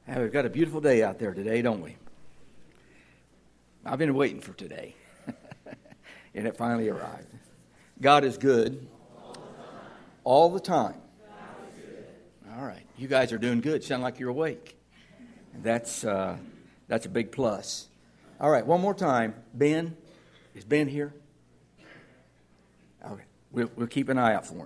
We've got a beautiful day out there today, don't we? I've been waiting for today, and it finally arrived. God is good all the time. All right, you guys are doing good. Sound like you're awake. That's a big plus. All right, one more time. Ben, is Ben here? Okay, we'll keep an eye out for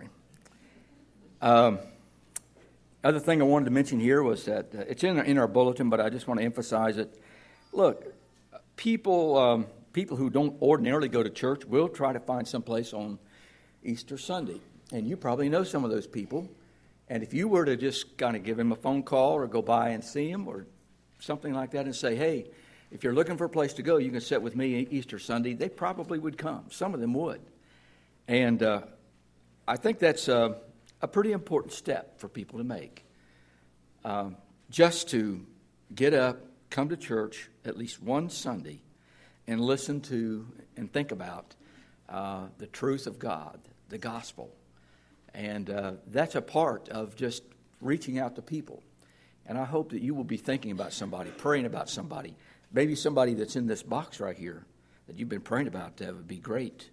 him. Other thing I wanted to mention here was that it's in our bulletin, but I just want to emphasize it. Look, people who don't ordinarily go to church will try to find some place on Easter Sunday, and you probably know some of those people. And if you were to just kind of give them a phone call or go by and see them or something like that and say, hey, if you're looking for a place to go, you can sit with me Easter Sunday, they probably would come. Some of them would. And I think that's a pretty important step for people to make. Just to get up, come to church at least one Sunday and listen to and think about the truth of God, the gospel. And that's a part of just reaching out to people. And I hope that you will be thinking about somebody, praying about somebody. Maybe somebody that's in this box right here that you've been praying about. That would be great.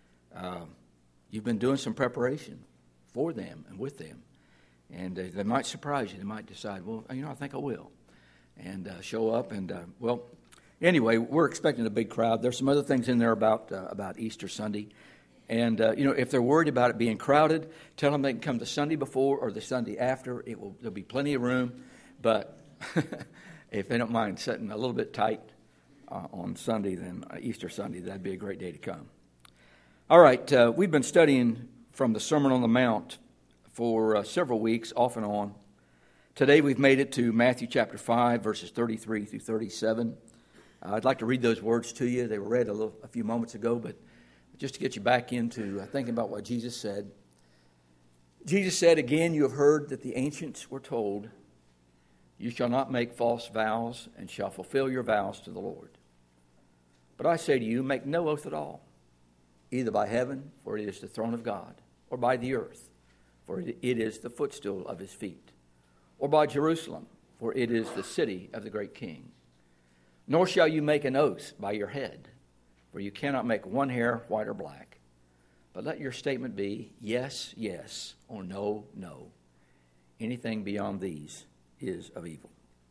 You've been doing some preparation for them and with them. And they might surprise you. They might decide, well, I think I will. And show up. And, anyway, we're expecting a big crowd. There's some other things in there about Easter Sunday. And, if they're worried about it being crowded, tell them they can come the Sunday before or the Sunday after. There'll be plenty of room. But if they don't mind sitting a little bit tight on Sunday, then Easter Sunday, that'd be a great day to come. All right, we've been studying from the Sermon on the Mount for several weeks, off and on. Today we've made it to Matthew chapter 5, verses 33 through 37. I'd like to read those words to you. They were read a few moments ago, but just to get you back into thinking about what Jesus said. Jesus said, "Again, you have heard that the ancients were told, 'You shall not make false vows, and shall fulfill your vows to the Lord.' But I say to you, make no oath at all, either by heaven, for it is the throne of God, or by the earth, for it is the footstool of his feet, or by Jerusalem, for it is the city of the great King. Nor shall you make an oath by your head, for you cannot make one hair white or black. But let your statement be, yes, yes, or no, no. Anything beyond these is of evil."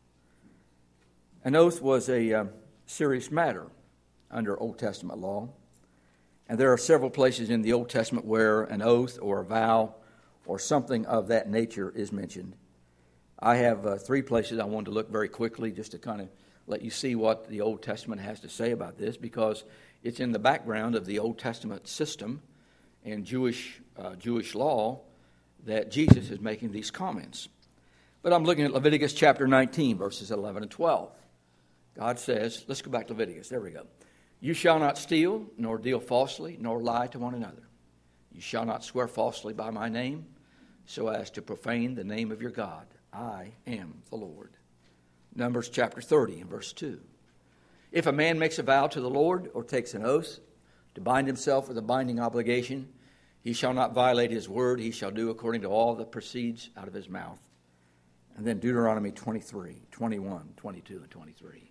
An oath was a serious matter under Old Testament law. And there are several places in the Old Testament where an oath or a vow or something of that nature is mentioned. I have 3 places I wanted to look very quickly just to kind of let you see what the Old Testament has to say about this, because it's in the background of the Old Testament system and Jewish law that Jesus is making these comments. But I'm looking at Leviticus chapter 19, verses 11 and 12. God says, let's go back to Leviticus. There we go. "You shall not steal, nor deal falsely, nor lie to one another. You shall not swear falsely by my name, so as to profane the name of your God. I am the Lord." Numbers chapter 30 and verse 2. "If a man makes a vow to the Lord or takes an oath to bind himself with a binding obligation, he shall not violate his word. He shall do according to all that proceeds out of his mouth." And then Deuteronomy 23, 21, 22, and 23.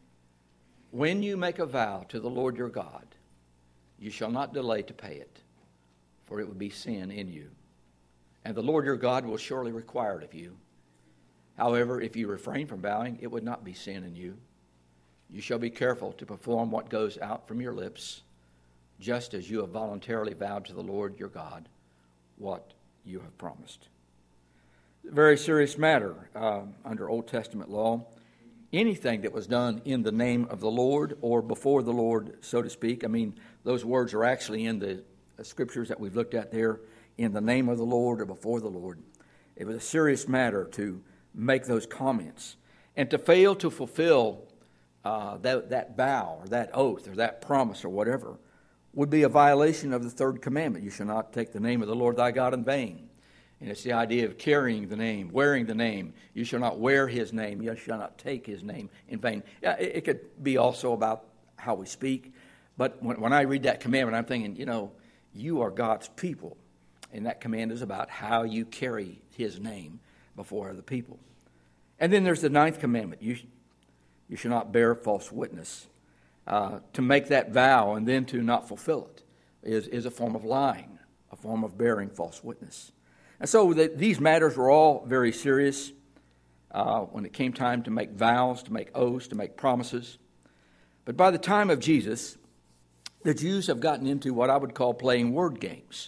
"When you make a vow to the Lord your God, you shall not delay to pay it, for it would be sin in you. And the Lord your God will surely require it of you. However, if you refrain from vowing, it would not be sin in you. You shall be careful to perform what goes out from your lips, just as you have voluntarily vowed to the Lord your God what you have promised." A very serious matter under Old Testament law. Anything that was done in the name of the Lord or before the Lord, so to speak. I mean, those words are actually in the scriptures that we've looked at there, in the name of the Lord or before the Lord. It was a serious matter to make those comments. And to fail to fulfill that vow or that oath or that promise or whatever would be a violation of the 3rd commandment. You shall not take the name of the Lord thy God in vain. And it's the idea of carrying the name, wearing the name. You shall not wear his name. You shall not take his name in vain. Yeah, it could be also about how we speak. But when I read that commandment, I'm thinking, you are God's people. And that command is about how you carry his name before other people. And then there's the ninth commandment. You shall not bear false witness. To make that vow and then to not fulfill it is a form of lying, a form of bearing false witness. And so these matters were all very serious when it came time to make vows, to make oaths, to make promises. But by the time of Jesus, the Jews have gotten into what I would call playing word games.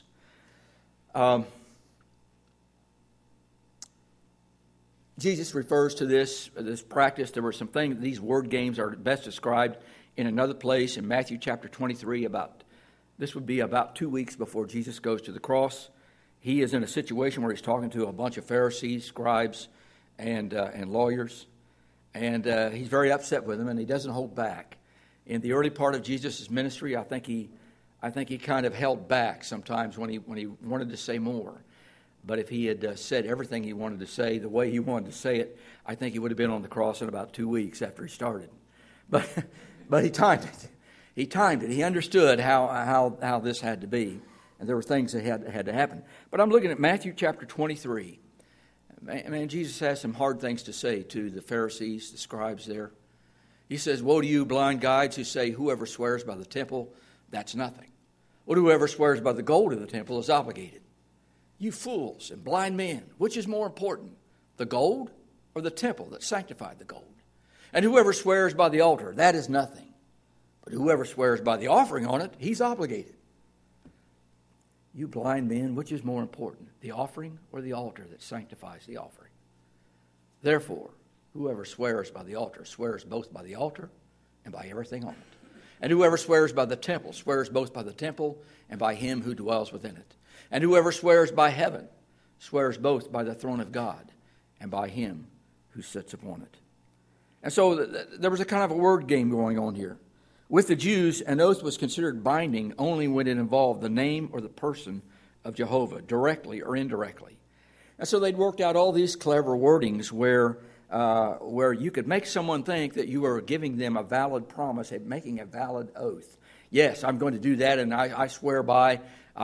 Jesus refers to this practice. There were some things, these word games are best described in another place in Matthew chapter 23. This would be about 2 weeks before Jesus goes to the cross. He is in a situation where he's talking to a bunch of Pharisees, scribes, and lawyers. And he's very upset with them, and he doesn't hold back. In the early part of Jesus' ministry, I think he kind of held back sometimes when he wanted to say more. But if he had said everything he wanted to say the way he wanted to say it, I think he would have been on the cross in about 2 weeks after he started. But he timed it. He timed it. He understood how this had to be. And there were things that had to happen. But I'm looking at Matthew chapter 23. Man, Jesus has some hard things to say to the Pharisees, the scribes there. He says, "Woe to you, blind guides, who say, whoever swears by the temple, that's nothing. Well, whoever swears by the gold of the temple is obligated. You fools and blind men, which is more important, the gold or the temple that sanctified the gold? And whoever swears by the altar, that is nothing. But whoever swears by the offering on it, he's obligated. You blind men, which is more important, the offering or the altar that sanctifies the offering? Therefore, whoever swears by the altar swears both by the altar and by everything on it. And whoever swears by the temple swears both by the temple and by him who dwells within it. And whoever swears by heaven swears both by the throne of God and by him who sits upon it." And so there was a kind of a word game going on here. With the Jews, an oath was considered binding only when it involved the name or the person of Jehovah, directly or indirectly. And so they'd worked out all these clever wordings where you could make someone think that you were giving them a valid promise, making a valid oath. Yes, I'm going to do that, and I swear by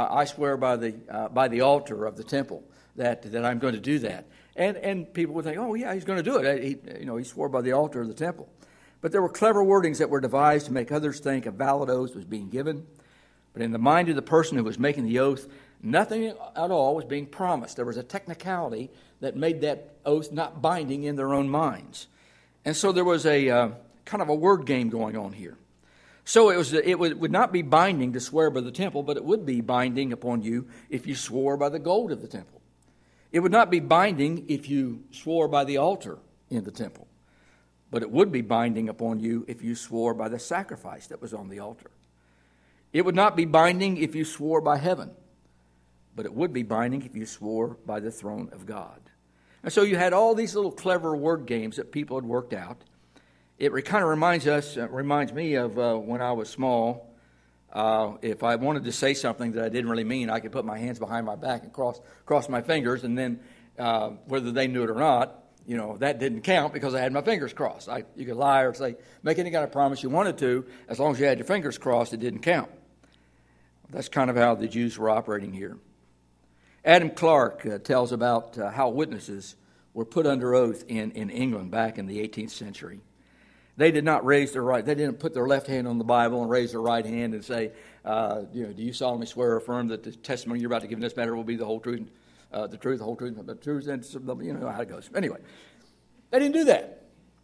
the altar of the temple that I'm going to do that. And people would think, oh yeah, he's going to do it. He swore by the altar of the temple. But there were clever wordings that were devised to make others think a valid oath was being given. But in the mind of the person who was making the oath, nothing at all was being promised. There was a technicality that made that oath not binding in their own minds. And so there was a kind of a word game going on here. So it would not be binding to swear by the temple, but it would be binding upon you if you swore by the gold of the temple. It would not be binding if you swore by the altar in the temple, but it would be binding upon you if you swore by the sacrifice that was on the altar. It would not be binding if you swore by heaven, but it would be binding if you swore by the throne of God. And so you had all these little clever word games that people had worked out. It kind of reminds me of when I was small. If I wanted to say something that I didn't really mean, I could put my hands behind my back and cross my fingers, and then whether they knew it or not, that didn't count because I had my fingers crossed. You could lie or say, make any kind of promise you wanted to, as long as you had your fingers crossed, it didn't count. That's kind of how the Jews were operating here. Adam Clarke tells about how witnesses were put under oath in England back in the 18th century. They did not raise their right. They didn't put their left hand on the Bible and raise their right hand and say, do you solemnly swear or affirm that the testimony you're about to give in this matter will be the whole truth, the truth, the whole truth, the truth, and you know how it goes. Anyway, they didn't do that.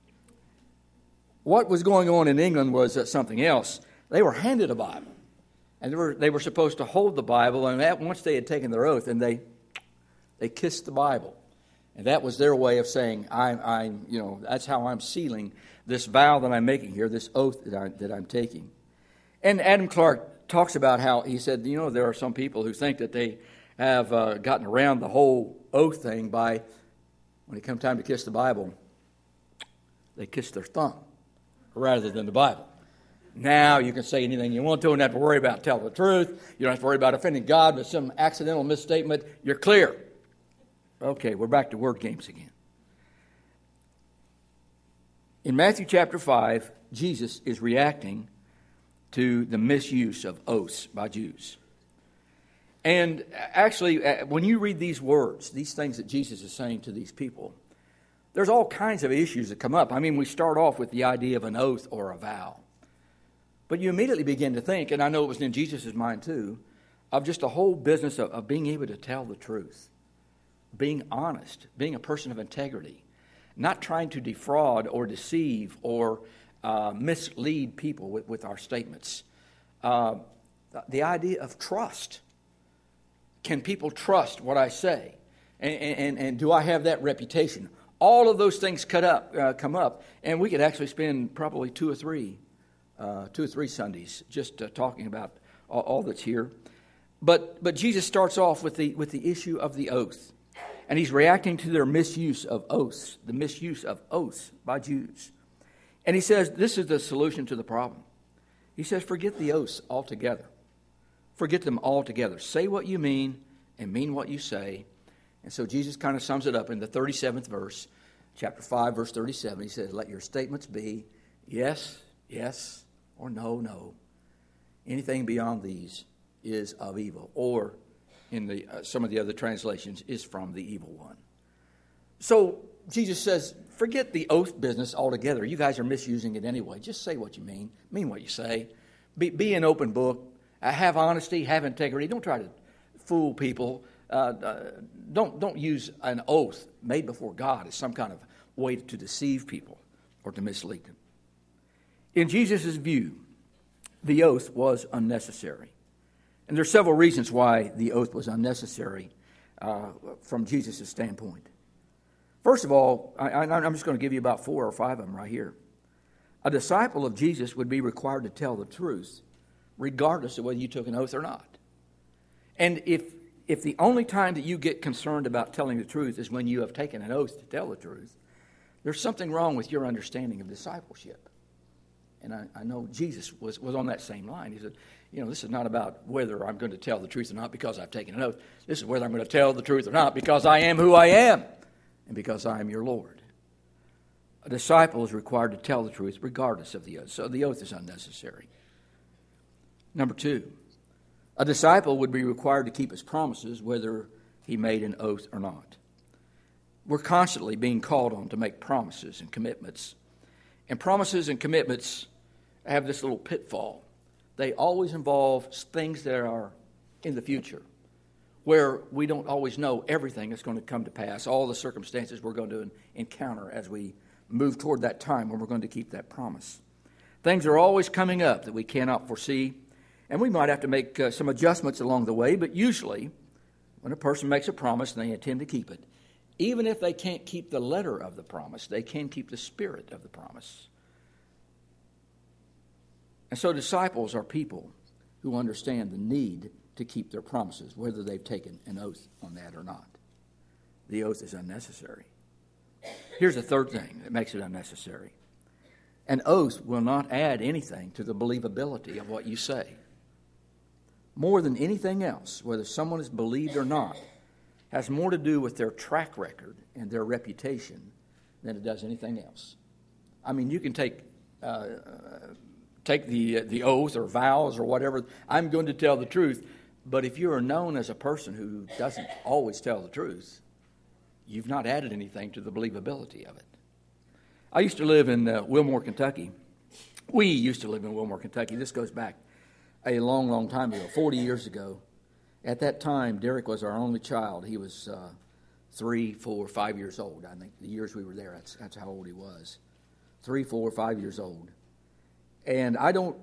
What was going on in England was something else. They were handed a Bible, and they were supposed to hold the Bible, and once they had taken their oath, and they kissed the Bible, and that was their way of saying, that's how I'm sealing this vow that I'm making here, this oath that I'm taking. And Adam Clarke talks about how he said, there are some people who think that they have gotten around the whole oath thing by, when it comes time to kiss the Bible, they kiss their thumb rather than the Bible. Now you can say anything you want to and not have to worry about telling the truth. You don't have to worry about offending God with some accidental misstatement. You're clear. Okay, we're back to word games again. In Matthew chapter 5, Jesus is reacting to the misuse of oaths by Jews. And actually, when you read these words, these things that Jesus is saying to these people, there's all kinds of issues that come up. I mean, we start off with the idea of an oath or a vow. But you immediately begin to think, and I know it was in Jesus' mind too, of just the whole business of being able to tell the truth, being honest, being a person of integrity, not trying to defraud or deceive or mislead people with our statements. The idea of trust. Can people trust what I say? And do I have that reputation? All of those things come up, and we could actually spend probably two or three Sundays just talking about all that's here. But Jesus starts off with the issue of the oath, and he's reacting to their misuse of oaths, the misuse of oaths by Jews. And he says this is the solution to the problem. He says, forget the oaths altogether. Forget them altogether. Say what you mean and mean what you say. And so Jesus kind of sums it up in the 37th verse, chapter 5, verse 37. He says, let your statements be yes, yes, or no, no. Anything beyond these is of evil. Or in some of the other translations, is from the evil one. So Jesus says, forget the oath business altogether. You guys are misusing it anyway. Just say what you mean what you say. Be an open book. Have honesty, have integrity. Don't try to fool people. Don't use an oath made before God as some kind of way to deceive people or to mislead them. In Jesus' view, the oath was unnecessary. And there are several reasons why the oath was unnecessary from Jesus' standpoint. First of all, I'm just going to give you about 4 or 5 of them right here. A disciple of Jesus would be required to tell the truth, regardless of whether you took an oath or not. And if the only time that you get concerned about telling the truth is when you have taken an oath to tell the truth, there's something wrong with your understanding of discipleship. And I know Jesus was on that same line. He said, this is not about whether I'm going to tell the truth or not because I've taken an oath. This is whether I'm going to tell the truth or not because I am who I am and because I am your Lord. A disciple is required to tell the truth regardless of the oath. So the oath is unnecessary. Number 2, a disciple would be required to keep his promises whether he made an oath or not. We're constantly being called on to make promises and commitments. And promises and commitments have this little pitfall. They always involve things that are in the future, where we don't always know everything that's going to come to pass, all the circumstances we're going to encounter as we move toward that time when we're going to keep that promise. Things are always coming up that we cannot foresee, and we might have to make some adjustments along the way, but usually when a person makes a promise and they intend to keep it, even if they can't keep the letter of the promise, they can keep the spirit of the promise. And so disciples are people who understand the need to keep their promises, whether they've taken an oath on that or not. The oath is unnecessary. Here's the third thing that makes it unnecessary. An oath will not add anything to the believability of what you say. More than anything else, whether someone is believed or not, has more to do with their track record and their reputation than it does anything else. I mean, you can take the oath or vows or whatever. I'm going to tell the truth. But if you are known as a person who doesn't always tell the truth, you've not added anything to the believability of it. I used to live in Wilmore, Kentucky. We used to live in Wilmore, Kentucky. This goes back a long, long time ago, 40 years ago. At that time, Derek was our only child. He was 3, 4, 5 years old. I think the years we were there, that's how old he was. 3, 4, 5 years old. And I don't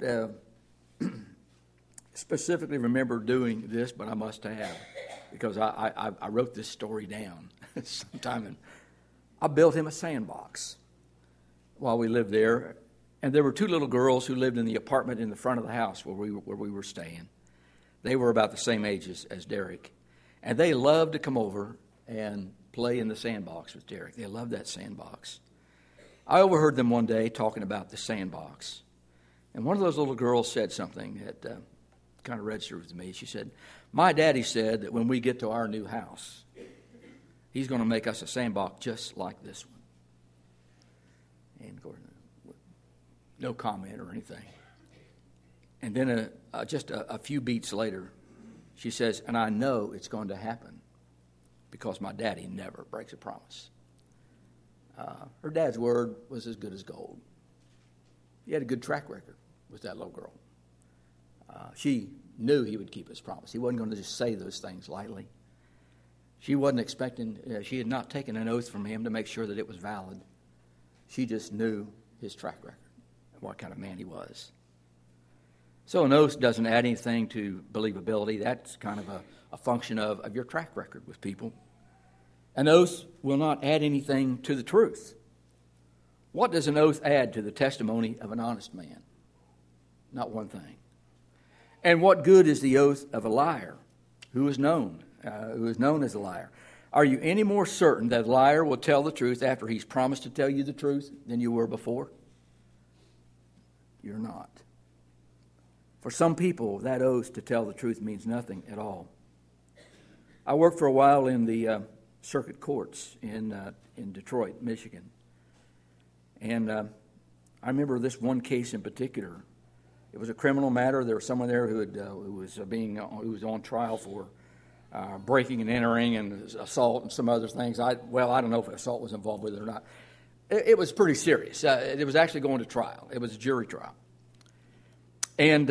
specifically remember doing this, but I must have, because I wrote this story down sometime. And I built him a sandbox while we lived there. And there were 2 little girls who lived in the apartment in the front of the house where we were staying. They were about the same age as Derek. And they loved to come over and play in the sandbox with Derek. They loved that sandbox. I overheard them one day talking about the sandbox. And one of those little girls said something that kind of registered with me. She said, my daddy said that when we get to our new house, he's going to make us a sandbox just like this one. And of course, no comment or anything. And then just a few beats later, she says, and I know it's going to happen because my daddy never breaks a promise. Her dad's word was as good as gold. He had a good track record with that little girl. She knew he would keep his promise. He wasn't going to just say those things lightly. She wasn't expecting, she had not taken an oath from him to make sure that it was valid. She just knew his track record and what kind of man he was. So an oath doesn't add anything to believability. That's kind of a function of your track record with people. An oath will not add anything to the truth. What does an oath add to the testimony of an honest man? Not one thing. And what good is the oath of a liar who is known as a liar? Are you any more certain that a liar will tell the truth after he's promised to tell you the truth than you were before? You're not. For some people, that oath to tell the truth means nothing at all. I worked for a while in the circuit courts in Detroit, Michigan. And I remember this one case in particular. It was a criminal matter. There was someone there who was on trial for breaking and entering and assault and some other things. I don't know if assault was involved with it or not. It was pretty serious. It was actually going to trial. It was a jury trial. And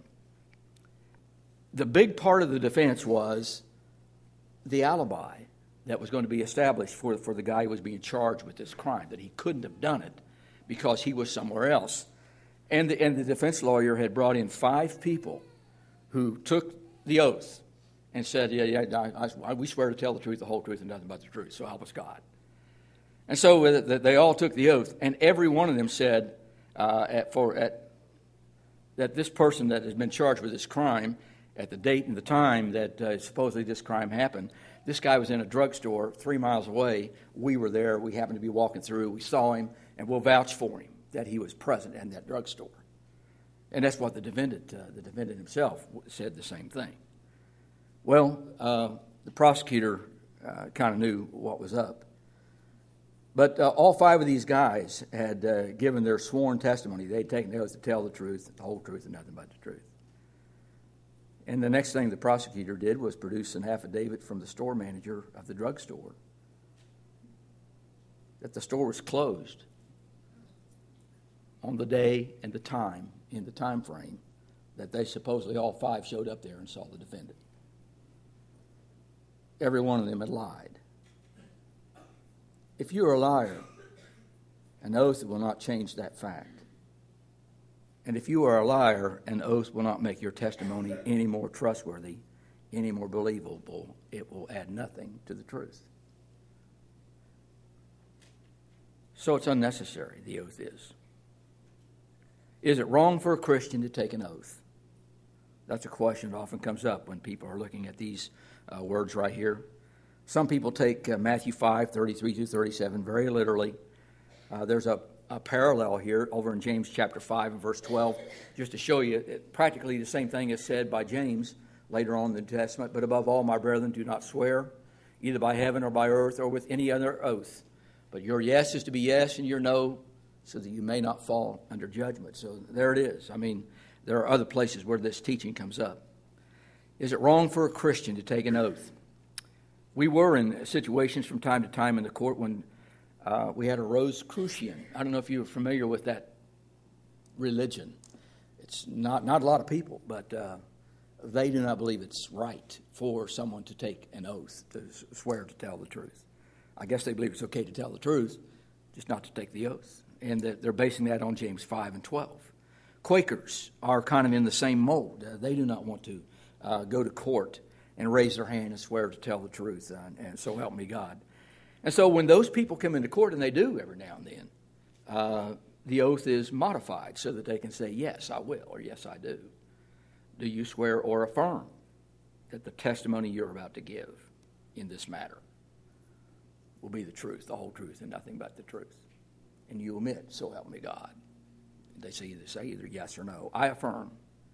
the big part of the defense was the alibi that was going to be established for the guy who was being charged with this crime, that he couldn't have done it because he was somewhere else. And the defense lawyer had brought in 5 people who took the oath and said, we swear to tell the truth, the whole truth, and nothing but the truth, so help us God. And so they all took the oath, and every one of them said that this person that has been charged with this crime, at the date and the time that supposedly this crime happened, this guy was in a drugstore 3 miles away. We were there. We happened to be walking through. We saw him, and we'll vouch for him that he was present in that drugstore. And that's what the defendant himself said the same thing. Well, the prosecutor kind of knew what was up. But all 5 of these guys had given their sworn testimony. They'd taken the oath to tell the truth, the whole truth, and nothing but the truth. And the next thing the prosecutor did was produce an affidavit from the store manager of the drugstore that the store was closed on the day and the time, in the time frame, that they supposedly all 5 showed up there and saw the defendant. Every one of them had lied. If you're a liar, an oath will not change that fact. And if you are a liar, an oath will not make your testimony any more trustworthy, any more believable. It will add nothing to the truth. So it's unnecessary, the oath is. Is it wrong for a Christian to take an oath? That's a question that often comes up when people are looking at these words right here. Some people take Matthew 5:33-37 very literally. There's a parallel here over in James chapter 5 and verse 12, just to show you practically the same thing is said by James later on in the New Testament. But above all, my brethren, do not swear, either by heaven or by earth or with any other oath. But your yes is to be yes and your no, so that you may not fall under judgment. So there it is. I mean, there are other places where this teaching comes up. Is it wrong for a Christian to take an oath? We were in situations from time to time in the court when we had a Rosicrucian. I don't know if you're familiar with that religion. It's not a lot of people, but they do not believe it's right for someone to take an oath, to swear to tell the truth. I guess they believe it's okay to tell the truth, just not to take the oath. And they're basing that on James 5 and 12. Quakers are kind of in the same mold. They do not want to go to court and raise their hand and swear to tell the truth, and so help me God. And so when those people come into court, and they do every now and then, the oath is modified so that they can say, yes, I will, or yes, I do. Do you swear or affirm that the testimony you're about to give in this matter will be the truth, the whole truth, and nothing but the truth? And you admit, so help me God. They say either yes or no. I affirm.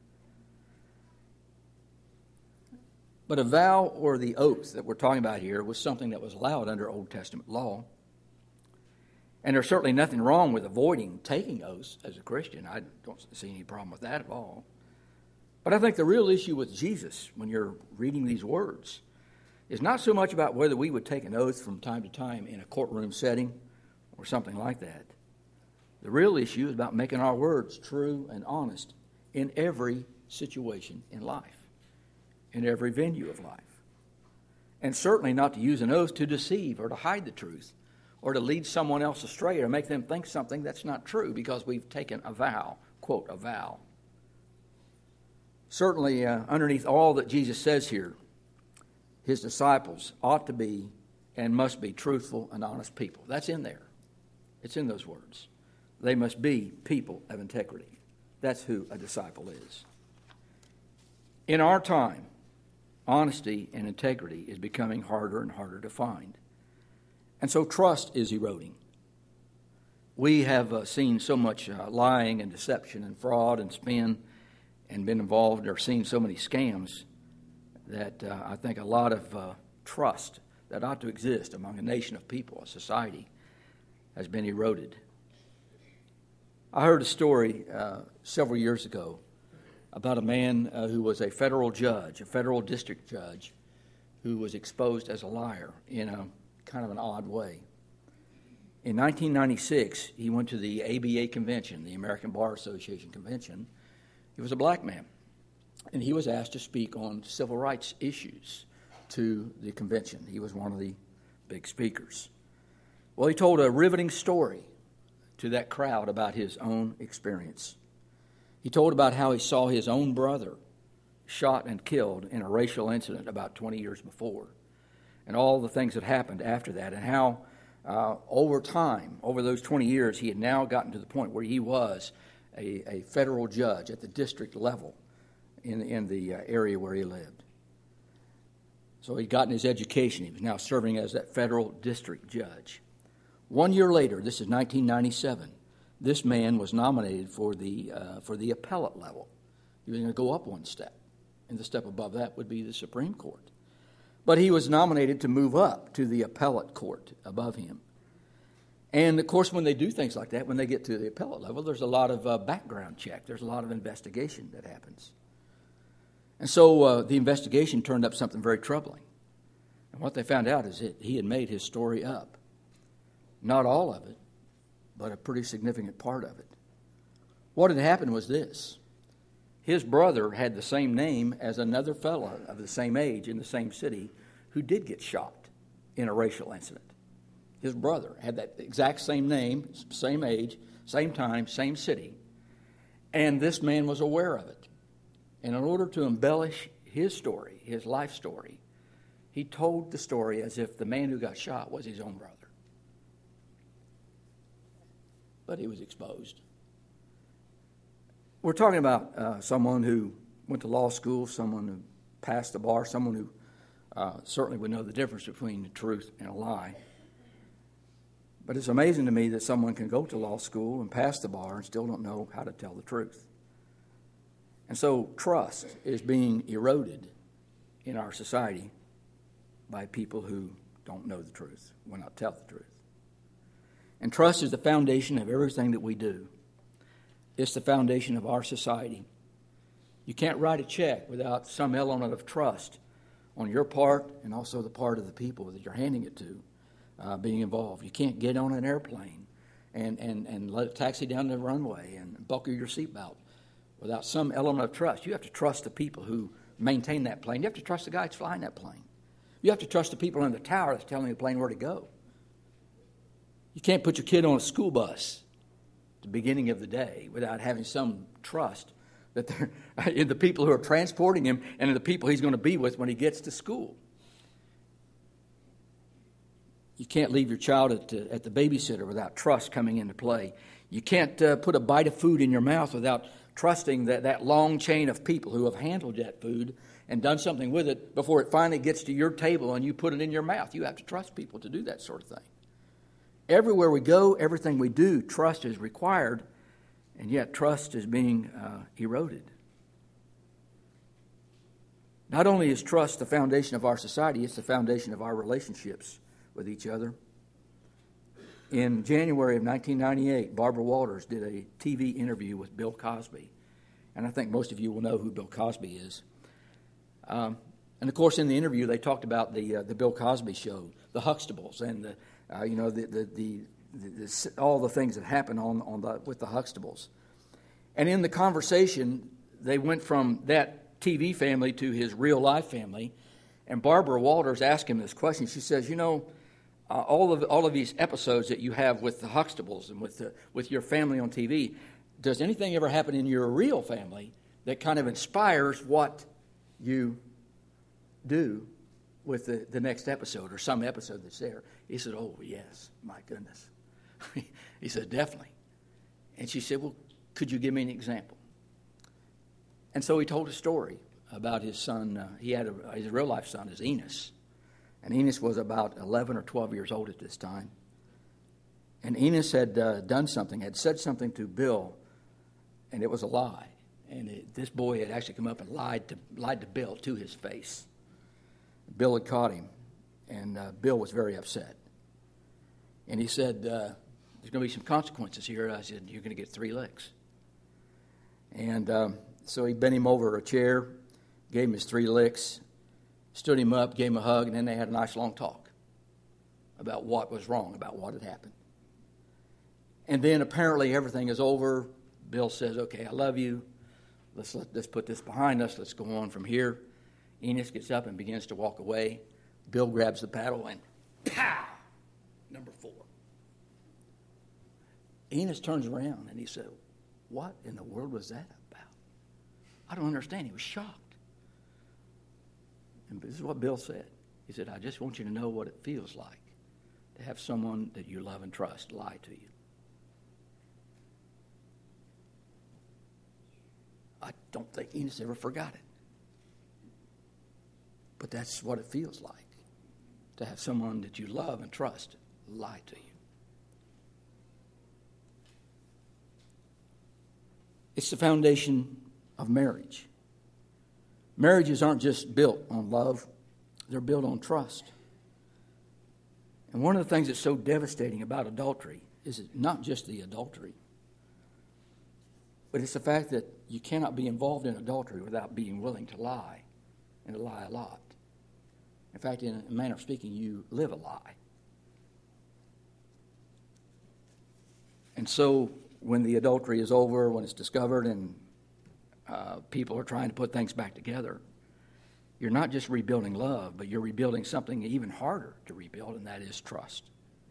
But a vow or the oath that we're talking about here was something that was allowed under Old Testament law. And there's certainly nothing wrong with avoiding taking oaths as a Christian. I don't see any problem with that at all. But I think the real issue with Jesus, when you're reading these words, is not so much about whether we would take an oath from time to time in a courtroom setting or something like that. The real issue is about making our words true and honest in every situation in life, in every venue of life. And certainly not to use an oath to deceive or to hide the truth or to lead someone else astray or make them think something that's not true because we've taken a vow, quote, a vow. Certainly, underneath all that Jesus says here, his disciples ought to be and must be truthful and honest people. That's in there. It's in those words. They must be people of integrity. That's who a disciple is. In our time, honesty and integrity is becoming harder and harder to find. And so trust is eroding. We have seen so much lying and deception and fraud and spin and been involved or seen so many scams that I think a lot of trust that ought to exist among a nation of people, a society, has been eroded. I heard a story several years ago about a man who was a federal judge, a federal district judge, who was exposed as a liar in a kind of an odd way. In 1996, he went to the ABA convention, the American Bar Association convention. He was a black man, and he was asked to speak on civil rights issues to the convention. He was one of the big speakers. Well, he told a riveting story to that crowd about his own experience. He told about how he saw his own brother shot and killed in a racial incident about 20 years before, and all the things that happened after that, and how over time, over those 20 years, he had now gotten to the point where he was a federal judge at the district level in the area where he lived. So he'd gotten his education. He was now serving as that federal district judge. 1 year later, this is 1997, this man was nominated for the appellate level. He was going to go up one step, and the step above that would be the Supreme Court. But he was nominated to move up to the appellate court above him. And, of course, when they do things like that, when they get to the appellate level, there's a lot of background check. There's a lot of investigation that happens. And so the investigation turned up something very troubling. And what they found out is that he had made his story up. Not all of it, but a pretty significant part of it. What had happened was this. His brother had the same name as another fellow of the same age in the same city who did get shot in a racial incident. His brother had that exact same name, same age, same time, same city. And this man was aware of it. And in order to embellish his story, his life story, he told the story as if the man who got shot was his own brother. But he was exposed. We're talking about someone who went to law school, someone who passed the bar, someone who certainly would know the difference between the truth and a lie. But it's amazing to me that someone can go to law school and pass the bar and still don't know how to tell the truth. And so trust is being eroded in our society by people who don't know the truth, will not tell the truth. And trust is the foundation of everything that we do. It's the foundation of our society. You can't write a check without some element of trust on your part and also the part of the people that you're handing it to being involved. You can't get on an airplane and let it taxi down the runway and buckle your seatbelt without some element of trust. You have to trust the people who maintain that plane. You have to trust the guy that's flying that plane. You have to trust the people in the tower that's telling the plane where to go. You can't put your kid on a school bus at the beginning of the day without having some trust that they're in the people who are transporting him and in the people he's going to be with when he gets to school. You can't leave your child at the babysitter without trust coming into play. You can't put a bite of food in your mouth without trusting that long chain of people who have handled that food and done something with it before it finally gets to your table and you put it in your mouth. You have to trust people to do that sort of thing. Everywhere we go, everything we do, trust is required, and yet trust is being eroded. Not only is trust the foundation of our society, it's the foundation of our relationships with each other. In January of 1998, Barbara Walters did a TV interview with Bill Cosby, and I think most of you will know who Bill Cosby is. And of course, in the interview, they talked about the Bill Cosby show, the Huxtables, and the all the things that happened with the Huxtables. And in the conversation, they went from that TV family to his real life family. And Barbara Walters asked him this question. She says, all of these episodes that you have with the Huxtables and with your family on TV, does anything ever happen in your real family that kind of inspires what you do with the next episode or some episode that's there? He said, oh, yes, my goodness. He said, definitely. And she said, well, could you give me an example? And so he told a story about his son. He had his real life son is Enos. And Enos was about 11 or 12 years old at this time. And Enos had done something, had said something to Bill, and it was a lie. And this boy had actually come up and lied to Bill to his face. Bill had caught him, and Bill was very upset. And he said, there's going to be some consequences here. I said, you're going to get 3 licks. And so he bent him over a chair, gave him his 3 licks, stood him up, gave him a hug, and then they had a nice long talk about what was wrong, about what had happened. And then apparently everything is over. Bill says, okay, I love you. Let's put this behind us. Let's go on from here. Enos gets up and begins to walk away. Bill grabs the paddle and pow! Number 4. Enos turns around and he said, what in the world was that about? I don't understand. He was shocked. And this is what Bill said. He said, I just want you to know what it feels like to have someone that you love and trust lie to you. I don't think Enos ever forgot it. But that's what it feels like to have someone that you love and trust lie to you. It's the foundation of marriage. Marriages aren't just built on love, they're built on trust. And one of the things that's so devastating about adultery is not just the adultery, but it's the fact that you cannot be involved in adultery without being willing to lie, and to lie a lot. In fact, in a manner of speaking, you live a lie. And so when the adultery is over, when it's discovered and people are trying to put things back together, you're not just rebuilding love, but you're rebuilding something even harder to rebuild, and that is trust.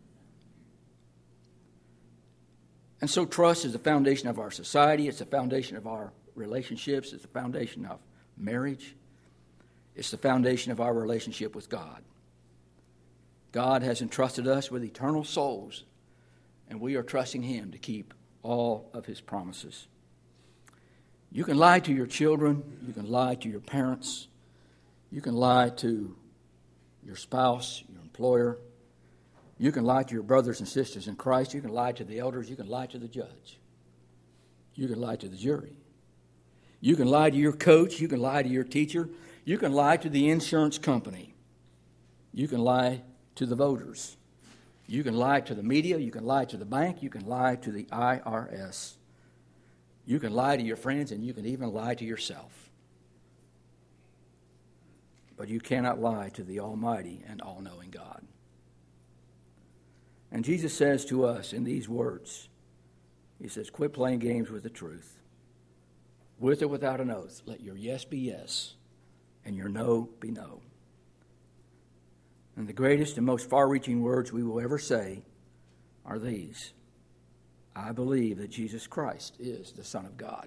And so trust is the foundation of our society. It's the foundation of our relationships. It's the foundation of marriage. It's the foundation of our relationship with God. God has entrusted us with eternal souls, and we are trusting Him to keep all of His promises. You can lie to your children. You can lie to your parents. You can lie to your spouse, your employer. You can lie to your brothers and sisters in Christ. You can lie to the elders. You can lie to the judge. You can lie to the jury. You can lie to your coach. You can lie to your teacher. You can lie to the insurance company. You can lie to the voters. You can lie to the media. You can lie to the bank. You can lie to the IRS. You can lie to your friends, and you can even lie to yourself. But you cannot lie to the Almighty and all-knowing God. And Jesus says to us in these words, He says, quit playing games with the truth. With or without an oath, let your yes be yes, and your no be no. And the greatest and most far-reaching words we will ever say are these: I believe that Jesus Christ is the Son of God.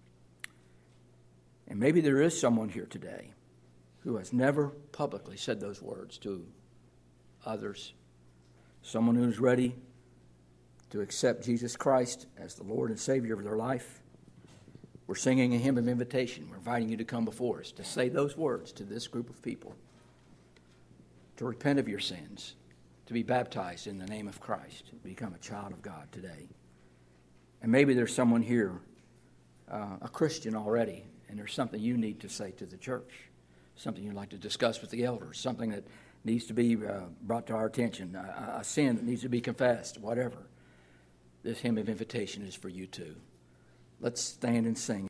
And maybe there is someone here today who has never publicly said those words to others. Someone who's ready to accept Jesus Christ as the Lord and Savior of their life. We're singing a hymn of invitation. We're inviting you to come before us to say those words to this group of people, to repent of your sins, to be baptized in the name of Christ, to become a child of God today. And maybe there's someone here, a Christian already, and there's something you need to say to the church, something you'd like to discuss with the elders, something that needs to be brought to our attention, a sin that needs to be confessed, whatever. This hymn of invitation is for you too. Let's stand and sing.